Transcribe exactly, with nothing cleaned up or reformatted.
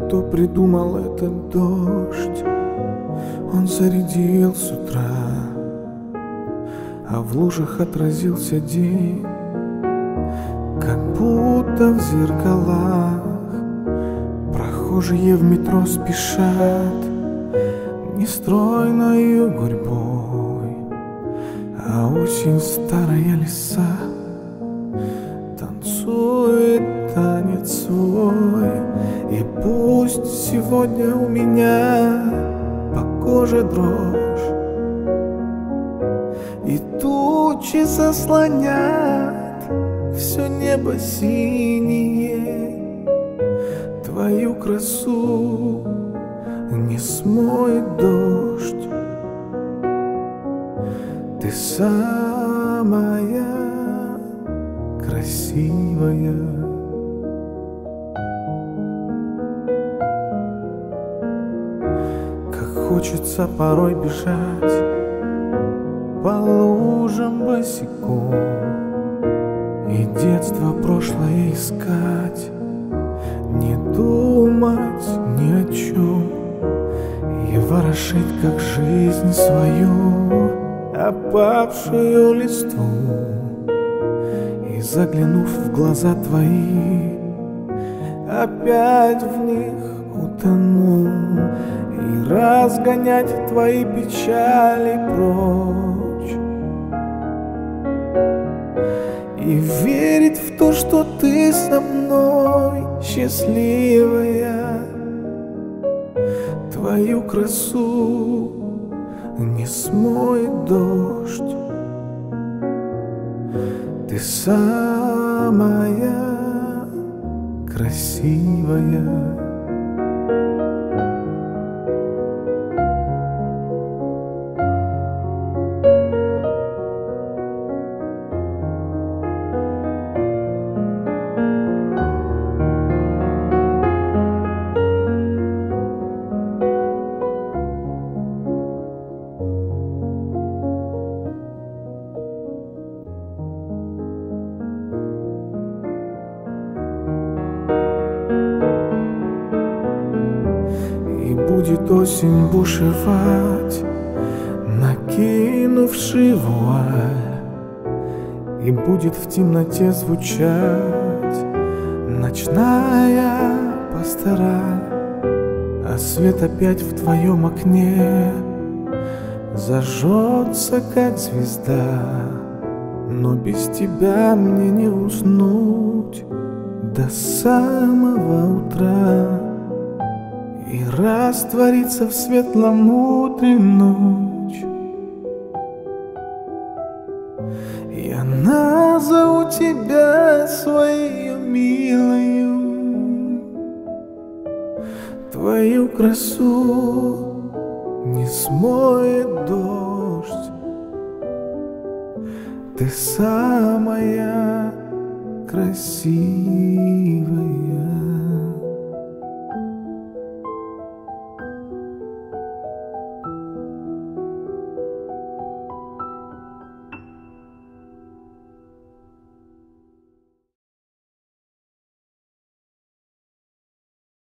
Кто придумал этот дождь? Он зарядил с утра, а в лужах отразился день, как будто в зеркалах. Прохожие в метро спешат нестройною гурьбой, а осень старая лиса танцует танец свой. И пусть сегодня у меня по коже дрожь, и тучи заслонят все небо синее, твою красу не смоет дождь. Ты самая красивая. Как хочется порой бежать по лужам босиком и детство прошлое искать, не думать ни о чем и ворошить, как жизнь свою, опавшую листву. И заглянув в глаза твои, опять в них утону, и разгонять твои печали прочь, и верить в то, что ты со мной счастливая. Твою красу не смоет дождь. Ты самая красивая. Будет осень бушевать, накинувши вуаль, и будет в темноте звучать ночная пастораль. А свет опять в твоем окне зажжется, как звезда, но без тебя мне не уснуть до самого утра. И раствориться в светлом утре ночь. Я назову тебя своей милою. Твою красу не смоет дождь. Ты самая красивая.